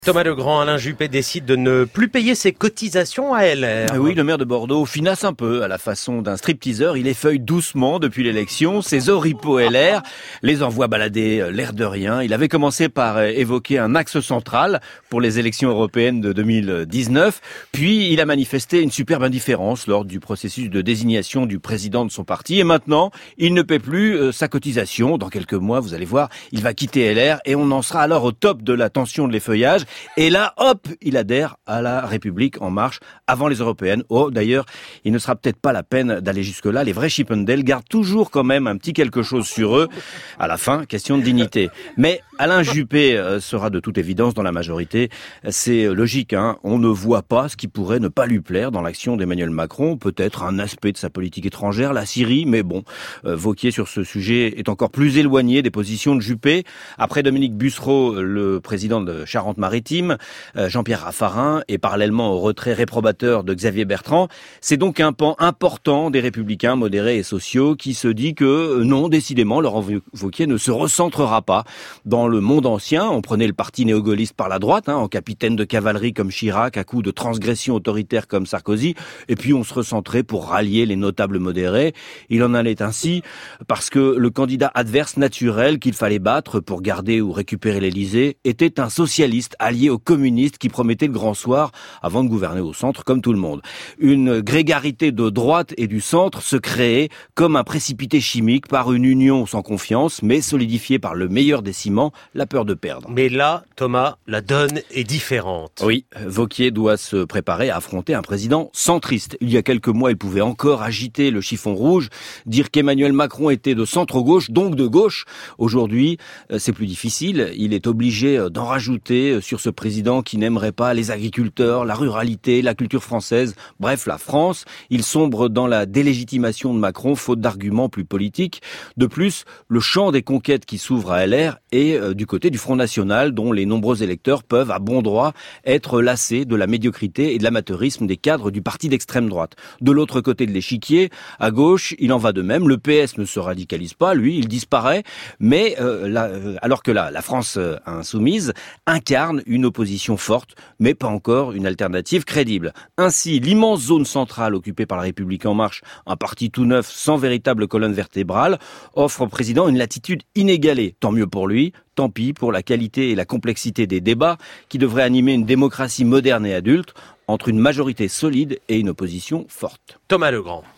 Thomas Legrand, Alain Juppé décide de ne plus payer ses cotisations à LR. Oui, le maire de Bordeaux finasse un peu à la façon d'un stripteaseur. Il effeuille doucement depuis l'élection. Ses oripeaux LR les envoie balader l'air de rien. Il avait commencé par évoquer un axe central pour les élections européennes de 2019. Puis il a manifesté une superbe indifférence lors du processus de désignation du président de son parti. Et maintenant, il ne paie plus sa cotisation. Dans quelques mois, vous allez voir, il va quitter LR et on en sera alors au top de la tension de l'effeuillage. Et là, hop, il adhère à la République en marche avant les européennes. Oh, d'ailleurs, il ne sera peut-être pas la peine d'aller jusque-là. Les vrais Chippendales gardent toujours quand même un petit quelque chose sur eux. À la fin, question de dignité. Mais Alain Juppé sera de toute évidence dans la majorité. C'est logique, hein. On ne voit pas ce qui pourrait ne pas lui plaire dans l'action d'Emmanuel Macron. Peut-être un aspect de sa politique étrangère, la Syrie. Mais bon, Wauquiez sur ce sujet est encore plus éloigné des positions de Juppé. Après Dominique Bussereau, le président de Charente-Maritime, Jean-Pierre Raffarin et parallèlement au retrait réprobateur de Xavier Bertrand, c'est donc un pan important des républicains modérés et sociaux qui se dit que non, décidément, Laurent Wauquiez ne se recentrera pas dans le monde ancien. On prenait le parti néo-gaulliste par la droite, en capitaine de cavalerie comme Chirac, à coups de transgression autoritaire comme Sarkozy, et puis on se recentrait pour rallier les notables modérés. Il en allait ainsi parce que le candidat adverse naturel qu'il fallait battre pour garder ou récupérer l'Élysée était un socialiste allié aux communistes qui promettaient le grand soir avant de gouverner au centre comme tout le monde. Une grégarité de droite et du centre se créait comme un précipité chimique par une union sans confiance, mais solidifiée par le meilleur des ciments, la peur de perdre. Mais là, Thomas, la donne est différente. Oui, Wauquiez doit se préparer à affronter un président centriste. Il y a quelques mois, il pouvait encore agiter le chiffon rouge, dire qu'Emmanuel Macron était de centre-gauche, donc de gauche. Aujourd'hui, c'est plus difficile. Il est obligé d'en rajouter sur ce président qui n'aimerait pas les agriculteurs, la ruralité, la culture française, bref, la France. Il sombre dans la délégitimation de Macron, faute d'arguments plus politiques. De plus, le champ des conquêtes qui s'ouvre à LR est du côté du Front National, dont les nombreux électeurs peuvent, à bon droit, être lassés de la médiocrité et de l'amateurisme des cadres du parti d'extrême droite. De l'autre côté de l'échiquier, à gauche, il en va de même. Le PS ne se radicalise pas, lui, il disparaît, mais alors que la France insoumise incarne une opposition forte, mais pas encore une alternative crédible. Ainsi, l'immense zone centrale occupée par la République en marche, un parti tout neuf sans véritable colonne vertébrale, offre au président une latitude inégalée. Tant mieux pour lui, tant pis pour la qualité et la complexité des débats qui devraient animer une démocratie moderne et adulte entre une majorité solide et une opposition forte. Thomas Legrand.